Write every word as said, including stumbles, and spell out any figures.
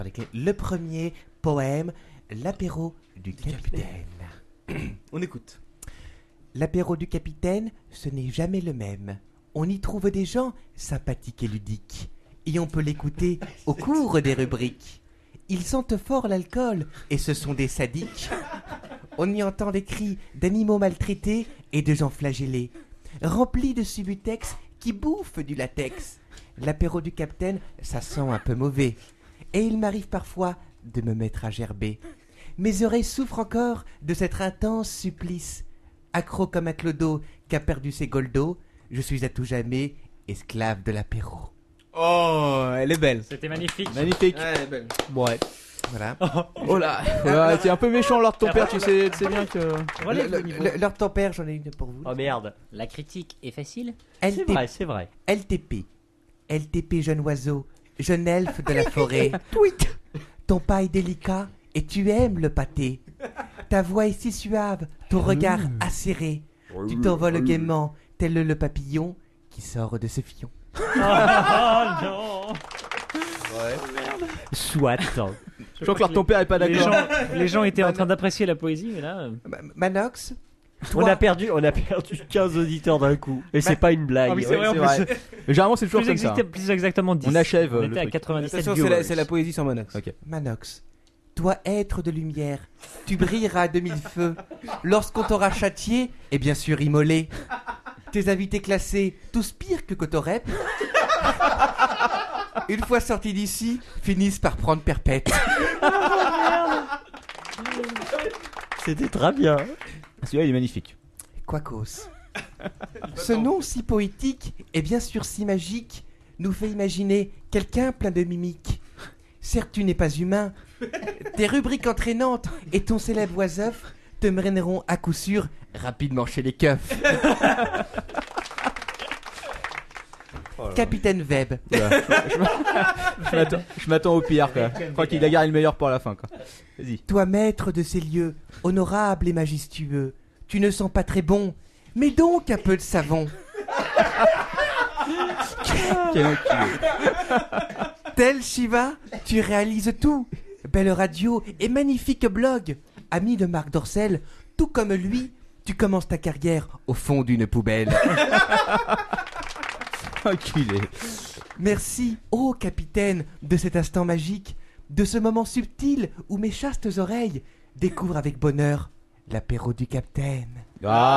avec le premier poème, l'apéro du capitaine. On écoute. L'apéro du capitaine, ce n'est jamais le même. On y trouve des gens sympathiques et ludiques, et on peut l'écouter au cours des rubriques. Ils sentent fort l'alcool, et ce sont des sadiques. On y entend des cris d'animaux maltraités et de gens flagellés, remplis de subutex qui bouffent du latex. L'apéro du capitaine, ça sent un peu mauvais, et il m'arrive parfois de me mettre à gerber. Mes oreilles souffrent encore de cet intense supplice. Accro comme un clodo qui a perdu ses goldos, je suis à tout jamais esclave de l'apéro. Oh, elle est belle. C'était magnifique. Magnifique. Ouais, elle est belle. Bon, ouais. Voilà. Oh là. Ouais, t'es un peu méchant, Lord ton père, tu sais, tu sais bien que. Relève Le- le niveau. le- Lord ton père, j'en ai une pour vous. Oh merde. La critique est facile. L C'est T- vrai, c'est vrai. L T P. L T P, jeune oiseau, jeune elfe de la forêt. Tweet. Ton pas est délicat et tu aimes le pâté. Ta voix est si suave, ton regard acéré. Tu t'envoles gaiement, tel le papillon qui sort de ce fion. Oh non. Soit. Je crois que Lord ton père est pas Les d'accord. gens, les gens étaient en train d'apprécier la poésie, mais là, euh, Ma- Manox, On a perdu, on a perdu quinze auditeurs d'un coup. Et c'est pas une blague. Ah oui, c'est vrai, en c'est plus. vrai. Mais généralement, c'est toujours plus, comme ça. exact- plus exactement dix. On achève, On le était à truc. quatre-vingt-dix-sept Attention, c'est viewers. la, c'est la poésie sans Manox. Ok. Manox, toi être de lumière, tu brilleras de mille feux. Lorsqu'on t'aura châtié, et bien sûr immolé, tes invités classés, tous pires que Cotorep, une fois sortis d'ici, finissent par prendre perpète. C'était très bien. Celui-là, il est magnifique. Quacos. Ce nom si poétique et bien sûr si magique nous fait imaginer quelqu'un plein de mimiques. Certes, tu n'es pas humain. Tes rubriques entraînantes et ton célèbre oiseuf te mèneront à coup sûr rapidement chez les keufs. Capitaine Webb. Voilà. Je m'attends- Je m'attends au pire, quoi. Je crois qu'il a gardé le meilleur pour la fin, quoi. Vas-y. Toi, maître de ces lieux, honorable et majestueux, tu ne sens pas très bon, mais donc un peu de savon. Quel enculé. Tel Shiva, tu réalises tout. Belle radio et magnifique blog. Ami de Marc Dorcel, tout comme lui, tu commences ta carrière au fond d'une poubelle. Enculé. Merci, ô capitaine, de cet instant magique, de ce moment subtil où mes chastes oreilles découvrent avec bonheur l'apéro du capitaine. Ah.